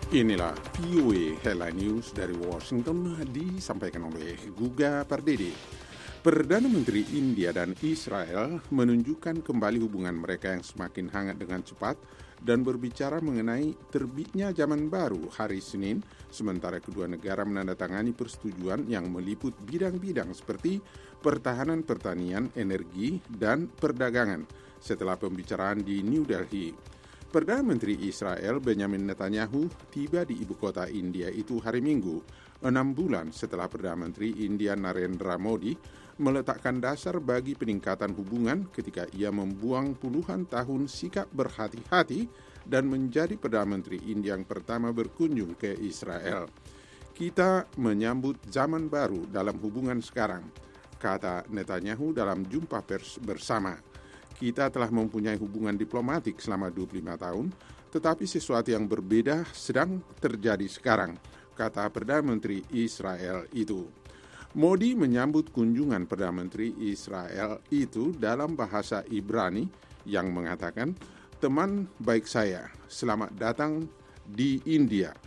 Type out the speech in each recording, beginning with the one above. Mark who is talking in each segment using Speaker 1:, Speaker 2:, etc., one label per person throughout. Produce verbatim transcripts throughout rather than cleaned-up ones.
Speaker 1: Inilah V O A Headline News dari Washington disampaikan oleh Guga Pardede. Perdana Menteri India dan Israel menunjukkan kembali hubungan mereka yang semakin hangat dengan cepat dan berbicara mengenai terbitnya zaman baru hari Senin, sementara kedua negara menandatangani persetujuan yang meliput bidang-bidang seperti pertahanan, pertanian, energi, dan perdagangan setelah pembicaraan di New Delhi. Perdana Menteri Israel Benjamin Netanyahu tiba di ibu kota India itu hari Minggu, enam bulan setelah Perdana Menteri India Narendra Modi meletakkan dasar bagi peningkatan hubungan ketika ia membuang puluhan tahun sikap berhati-hati dan menjadi Perdana Menteri India yang pertama berkunjung ke Israel. Kita menyambut zaman baru dalam hubungan sekarang, kata Netanyahu dalam jumpa pers bersama. Kita telah mempunyai hubungan diplomatik selama dua puluh lima tahun, tetapi sesuatu yang berbeda sedang terjadi sekarang, kata Perdana Menteri Israel itu. Modi menyambut kunjungan Perdana Menteri Israel itu dalam bahasa Ibrani yang mengatakan, "Teman baik saya, selamat datang di India,"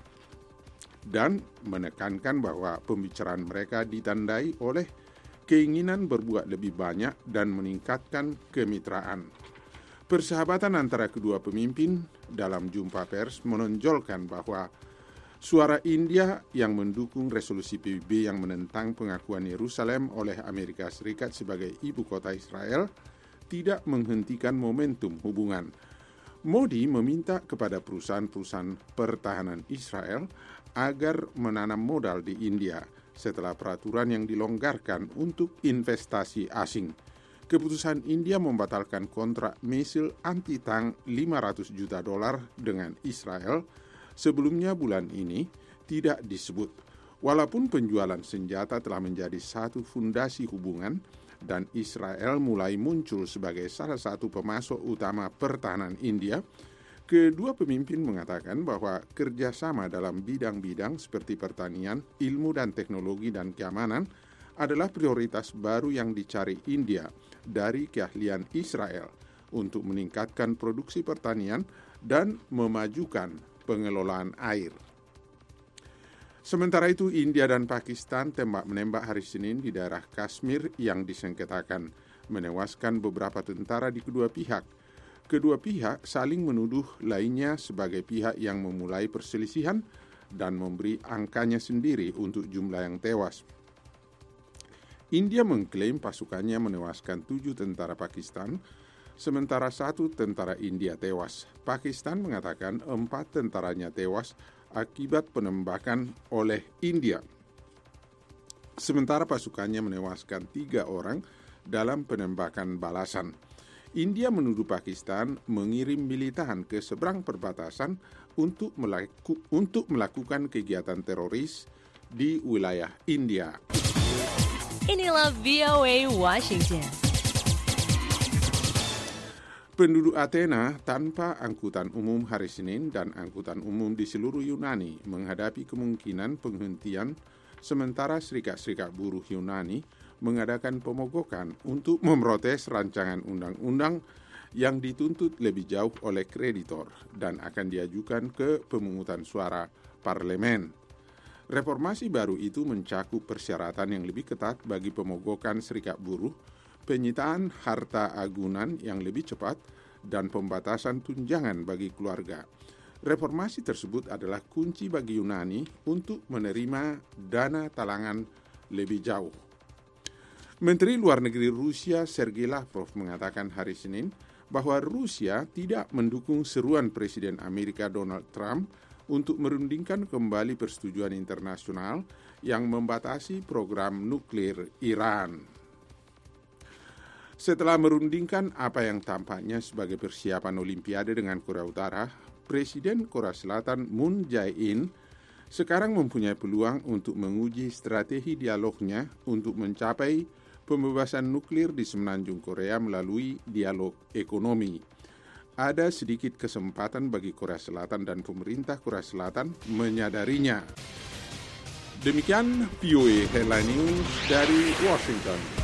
Speaker 1: dan menekankan bahwa pembicaraan mereka ditandai oleh keinginan berbuat lebih banyak dan meningkatkan kemitraan. Persahabatan antara kedua pemimpin dalam jumpa pers menonjolkan bahwa suara India yang mendukung resolusi P B B yang menentang pengakuan Yerusalem oleh Amerika Serikat sebagai ibu kota Israel tidak menghentikan momentum hubungan. Modi meminta kepada perusahaan-perusahaan pertahanan Israel agar menanam modal di India setelah peraturan yang dilonggarkan untuk investasi asing. Keputusan India membatalkan kontrak misil anti-tank lima ratus juta dolar dengan Israel sebelumnya bulan ini tidak disebut. Walaupun penjualan senjata telah menjadi satu fondasi hubungan dan Israel mulai muncul sebagai salah satu pemasok utama pertahanan India, kedua pemimpin mengatakan bahwa kerjasama dalam bidang-bidang seperti pertanian, ilmu dan teknologi dan keamanan adalah prioritas baru yang dicari India dari keahlian Israel untuk meningkatkan produksi pertanian dan memajukan pengelolaan air. Sementara itu, India dan Pakistan tembak-menembak hari Senin di daerah Kashmir yang disengketakan, menewaskan beberapa tentara di kedua pihak. Kedua pihak saling menuduh lainnya sebagai pihak yang memulai perselisihan dan memberi angkanya sendiri untuk jumlah yang tewas. India mengklaim pasukannya menewaskan tujuh tentara Pakistan, sementara satu tentara India tewas. Pakistan mengatakan empat tentaranya tewas akibat penembakan oleh India, sementara pasukannya menewaskan tiga orang dalam penembakan balasan. India menuduh Pakistan mengirim militan ke seberang perbatasan untuk, melaku, untuk melakukan kegiatan teroris di wilayah India.
Speaker 2: Inilah V O A Washington.
Speaker 1: Penduduk Athena tanpa angkutan umum hari Senin dan angkutan umum di seluruh Yunani menghadapi kemungkinan penghentian sementara serikat-serikat buruh Yunani mengadakan pemogokan untuk memprotes rancangan undang-undang yang dituntut lebih jauh oleh kreditor dan akan diajukan ke pemungutan suara parlemen. Reformasi baru itu mencakup persyaratan yang lebih ketat bagi pemogokan serikat buruh, penyitaan harta agunan yang lebih cepat, dan pembatasan tunjangan bagi keluarga. Reformasi tersebut adalah kunci bagi Yunani untuk menerima dana talangan lebih jauh. Menteri Luar Negeri Rusia Sergei Lavrov mengatakan hari Senin bahwa Rusia tidak mendukung seruan Presiden Amerika Donald Trump untuk merundingkan kembali persetujuan internasional yang membatasi program nuklir Iran. Setelah merundingkan apa yang tampaknya sebagai persiapan Olimpiade dengan Korea Utara, Presiden Korea Selatan Moon Jae-in sekarang mempunyai peluang untuk menguji strategi dialognya untuk mencapai pembebasan nuklir di semenanjung Korea melalui dialog ekonomi. Ada sedikit kesempatan bagi Korea Selatan dan pemerintah Korea Selatan menyadarinya. Demikian V O A Headline News dari Washington.